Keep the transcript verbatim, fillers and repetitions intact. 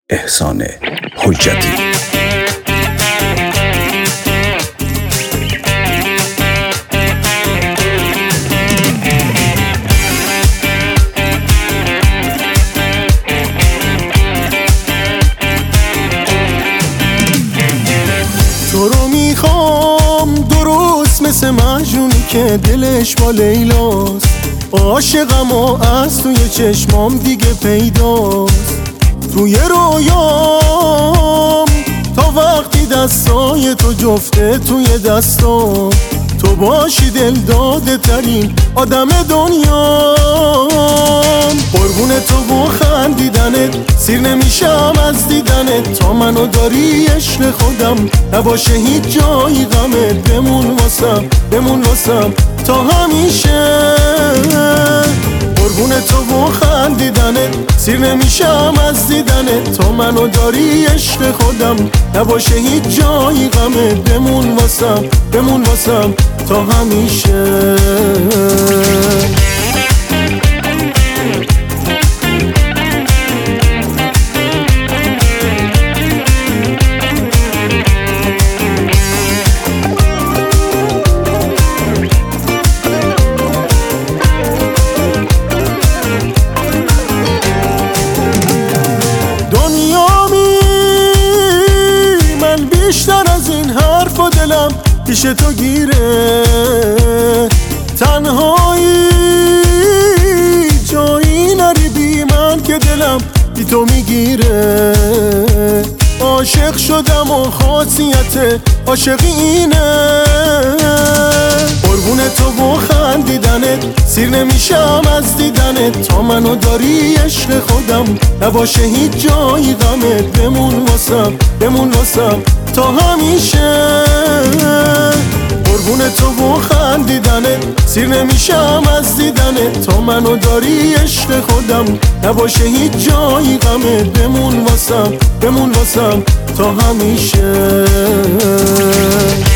احسان حجتی. تو رو میخوام درست مثل مجنونی که دلش با لیلاست، عاشقم و از توی چشمام دیگه پیداست. توی رویام تا وقتی دستای تو جفته توی دستام، تو باشی دل داده ترین آدم دنیام. قربون تو و خندیدنت سیر نمیشم از دیدنت، تا منو داری عشق خودم نباشه هیچ جایی غمت. بمون واسم بمون واسم تا همیشه، قربون تو و خندیدنت سیر نمیشم از دیدنت، تا منو داری عشق خودم نباشه هیچ جایی غمت. بمون واسم بمون واسم تا همیشه. بیشتر از این حرف و دلم پیش تو گیره، تنهایی جایی نری بی من که دلم بی تو میگیره. عاشق شدم و خاصیت عاشقی اینه، قربون تو و خندیدنت سیر نمیشم از دیدنت، تا منو داری عشق خودم نباشه هیچ جایی غمت. بمون واسم بمون واسم تا همیشه، قربون تو و خندیدنت سیر نمیشم از دیدنت، تا منو داری عشق خودم نباشه هیچ جایی غمت. بمون واسم بمون واسم تا همیشه.